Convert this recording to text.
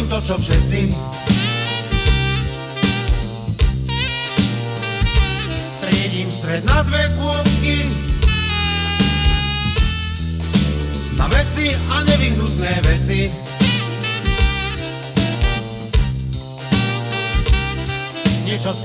robím to, čo všetci. Triedím svet na dve kôpky, na veci a nevyhnutné veci. Niečo si